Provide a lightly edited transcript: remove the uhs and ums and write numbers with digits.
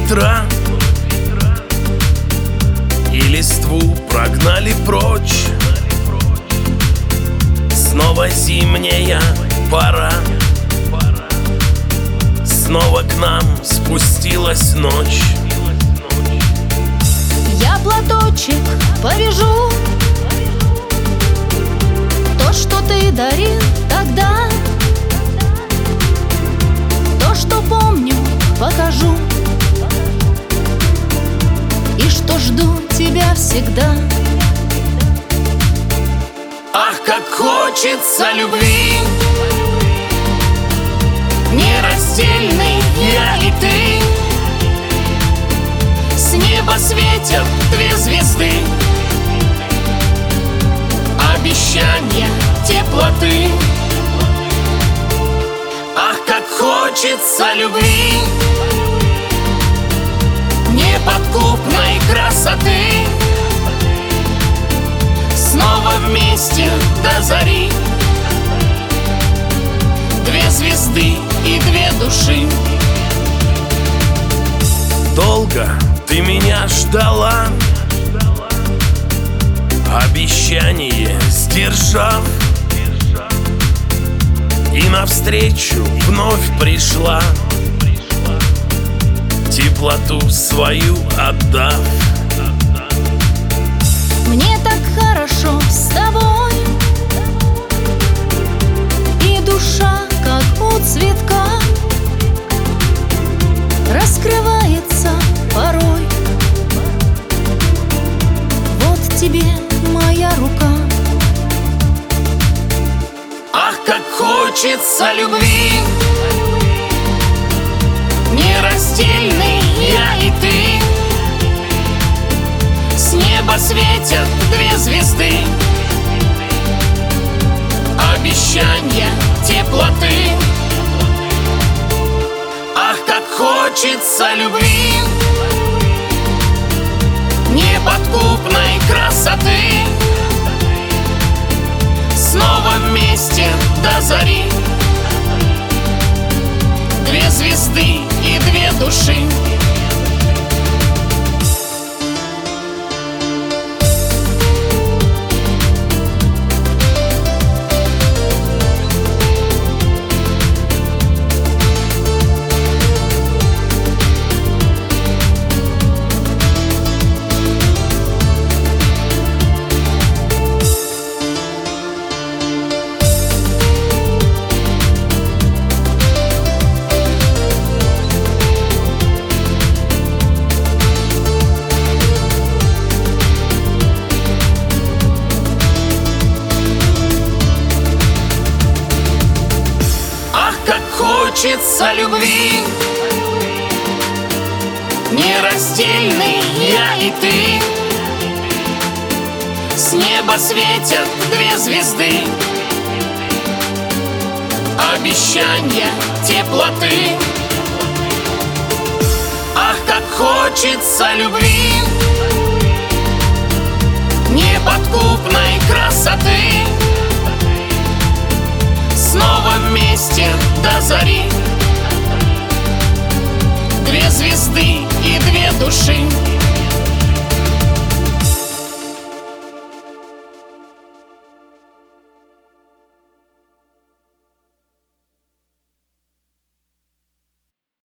ветра и листву прогнали прочь. Снова зимняя пора, снова к нам спустилась ночь. Я платочек повяжу, то, что ты дарил тогда, то, что помню, покажу, и что жду тебя всегда. Ах, как хочется любви, нераздельный я и ты. С неба светят две звезды, обещания теплоты. Ах, как хочется любви, неподкупной красоты. Снова вместе до зари, две звезды и две души. Долго ты меня ждала, обещание сдержав, и навстречу вновь пришла, теплоту свою отдав. Мне так хорошо с тобой, и душа, как у цветка, раскрывается порой. Вот тебе моя рука. Ах, как хочется любви, нераздельный я и ты. С неба светят две звезды, обещания теплоты. Ах, как хочется любви, неподкупной красоты. Снова вместе до зари, две звезды и две души. Хочется любви, нераздельный я и ты. С неба светят две звезды, обещания теплоты. Ах, как хочется любви, неподкупной красоты. Снова вместе до зари, две звезды и две души.